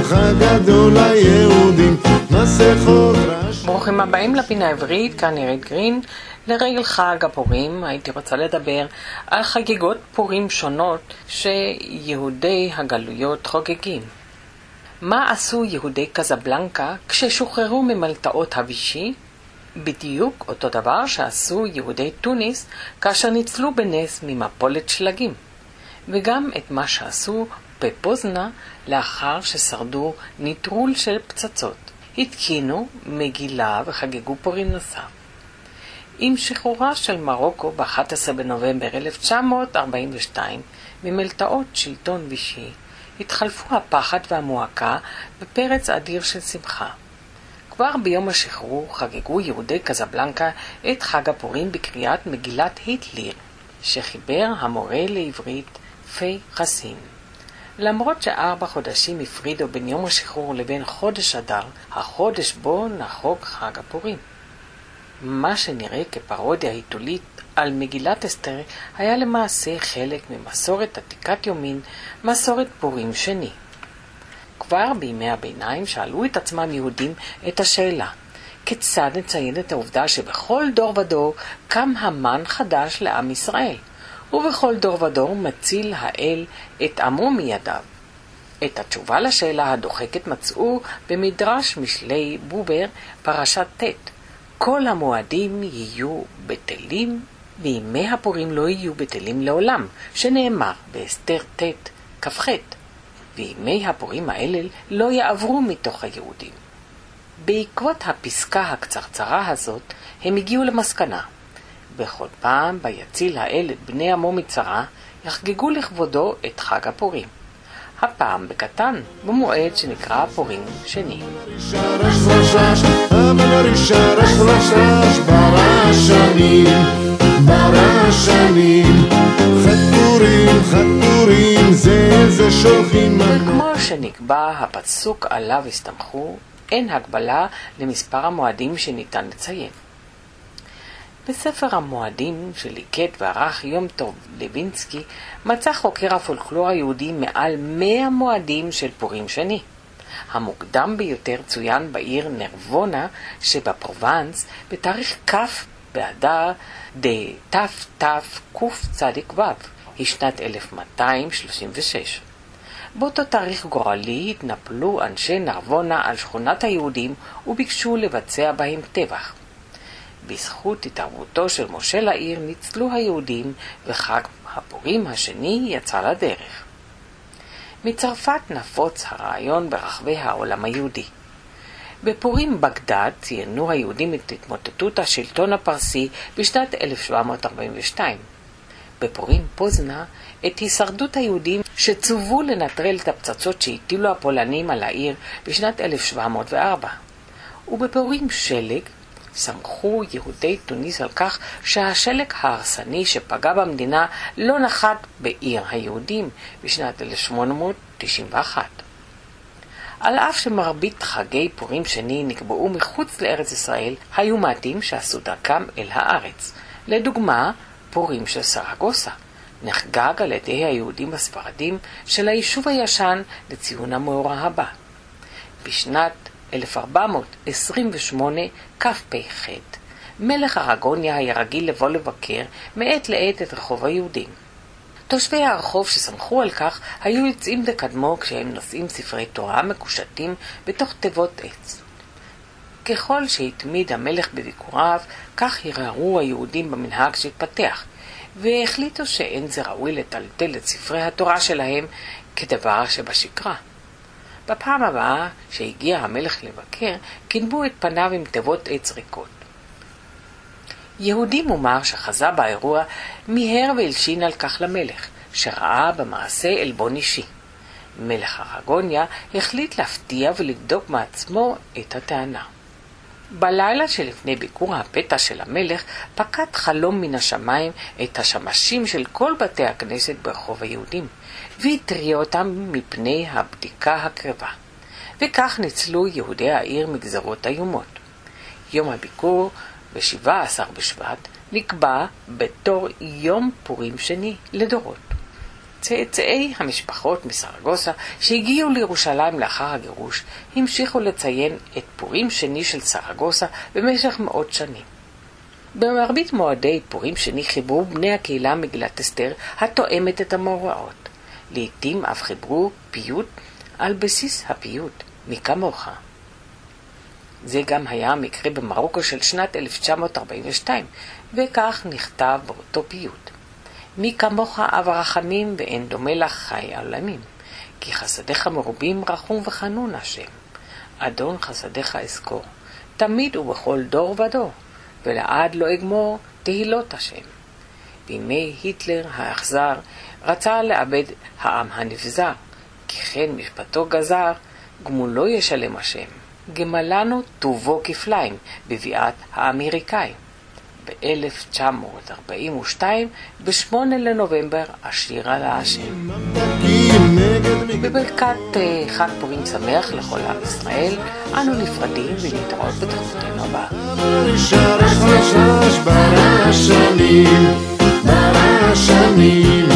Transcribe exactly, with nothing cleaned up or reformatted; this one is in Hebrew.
שמחה גדול ליהודים, מסכות רעש. ברוכים הבאים לפינה העברית, כאן עירית גרין. לרגל חג הפורים הייתי רוצה לדבר על חגיגות פורים שונות שיהודי הגלויות חוגגים. מה עשו יהודי קזבלנקה כששוחררו ממלטעות הווישי? בדיוק אותו דבר שעשו יהודי טוניס כאשר ניצלו בנס ממפולת שלגים. וגם את מה שעשו בפוזנה לאחר ששרדו ניטרול של פצצות. התקינו מגילה וחגגו פורים נוסף. עם שחרורה של מרוקו ב-אחד עשר בנובמבר אלף תשע מאות ארבעים ושתיים ממלטעות שלטון וישי, התחלפו הפחד והמועקה בפרץ אדיר של שמחה. כבר ביום השחרור חגגו יהודי קזבלנקה את חג הפורים בקריאת מגילת היטלר, שחיבר המורה לעברית פי חסין. למרות שארבע חודשים הפרידו בין יום השחרור לבין חודש אדר, החודש בו נחוג חג הפורים. מה שנראה כפרודיה היתולית על מגילת אסתר היה למעשה חלק ממסורת עתיקת יומין, מסורת פורים שני. כבר בימי הביניים שאלו את עצמם יהודים את השאלה, כיצד נציין את העובדה שבכל דור ודור קם המן חדש לעם ישראל, ובכל דור ודור מציל האל את עמו מידיו. את התשובה לשאלה הדוחקת מצאו במדרש משלי בובר פרשת ט'. כל המועדים יהיו בטלים, וימי הפורים לא יהיו בטלים לעולם, שנאמר באסתר ט' כ"ח. וימי הפורים האלה לא יעברו מתוך היהודים. בעקבות הפסקה הקצרצרה הזאת, הם הגיעו למסקנה. בכל פעם ביציל האל את בני עמו מצרה, יחגגו לכבודו את חג הפורים. הפעם בקטן, במועד שנקרא פורים שני. וכמו שנקבע הפסוק עליו הסתמכו, אין הגבלה למספר המועדים שניתן לציין. בספר המועדים שליקט וערך יום טוב לוינסקי, מצא חוקר הפולקלור היהודי מעל מאה מועדים של פורים שני. המוקדם ביותר צוין בעיר נרוונה שבפרובנס בתאריך כ' באדר דתתקצ"ו, היא שנת אלף מאתיים שלושים ושש. באותו תאריך גורלי התנפלו אנשי נרוונה על שכונת היהודים וביקשו לבצע בהם טבח. בזכות התערבותו של מושל העיר ניצלו היהודים וחג הפורים השני יצא לדרך. מצרפת נפוץ הרעיון ברחבי העולם היהודי. בפורים בגדד ציינו היהודים את התמוטטות השלטון הפרסי בשנת אלף שבע מאות ארבעים ושתיים. בפורים פוזנה את הישרדות היהודים שצוו לנטרל את הפצצות שהטילו הפולנים על העיר בשנת אלף שבע מאות וארבע. ובפורים שלג שמחו יהודי טוניס על כך שהשלג ההרסני שפגע במדינה לא נחת בעיר היהודים בשנת אלף שמונה מאות תשעים ואחת. על אף שמרבית חגי פורים שני נקבעו מחוץ לארץ ישראל, היו מעטים שעשו דרכם אל הארץ. לדוגמה, פורים של סרגוסה נחגג על ידי היהודים הספרדים של היישוב הישן לציון המאורע הבא. בשנת אלף ארבע מאות עשרים ושמונה כ"פ-ח, מלך ארגוניה היה רגיל לבוא לבקר מעת לעת את רחוב היהודים. תושבי הרחוב שסמכו על כך היו יוצאים לקדמו כשהם נושאים ספרי תורה מקושטים בתוך תיבות עץ. ככל שהתמיד המלך בביקוריו, כך הרהרו היהודים במנהג שהתפתח, והחליטו שאין זה ראוי לטלטל את ספרי התורה שלהם כדבר שבשגרה. בפעם הבאה שהגיע המלך לבקר, כיתבו את פניו עם תיבות עץ ריקות. יהודי מומר שחזה באירוע מיהר והלשין על כך למלך, שראה במעשה עלבון אישי. מלך ארגוניה החליט להפתיע ולבדוק מעצמו את הטענה. בלילה שלפני ביקור הפתע של המלך, פקד חלום מן השמיים את השמשים של כל בתי הכנסת ברחוב היהודים, והתריע אותם מפני הבדיקה הקרבה. וכך ניצלו יהודי העיר מגזרות איומות. יום הביקור ב-שבעה עשר בשבט נקבע בתור יום פורים שני לדורות. צאצאי המשפחות מסרגוסה שהגיעו לירושלים לאחר הגירוש המשיכו לציין את פורים שני של סרגוסה במשך מאות שנים. במרבית מועדי פורים שני חיברו בני הקהילה מגילת אסתר התואמת את המאורעות. לעתים אף חיברו פיוט על בסיס הפיוט מי כמוך. זה גם היה המקרה במרוקו של שנת אלף תשע מאות ארבעים ושתיים, וכך נכתב באותו פיוט: מי כמוך אב רחמים ואין דומה לך חי העולמים, כי חסדיך מרובים רחום וחנון השם. אדון חסדיך אזכור, תמיד ובכל דור ודור, ולעד לא אגמור תהילות השם. בימי היטלר האכזר רצה לאבד העם הנבזר, כי כן משפטו גזר, גמולו ישלם השם. גמלנו טובו כפליים בביאת האמריקאים. ב-אלף תשע מאות ארבעים ושתיים, בשמונה לנובמבר, השירה להשם. בברכת חג פורים שמח לכל עם ישראל, אנו נפרדים ונתראות בתוכניתנו הבאה. ברשנים, ברשנים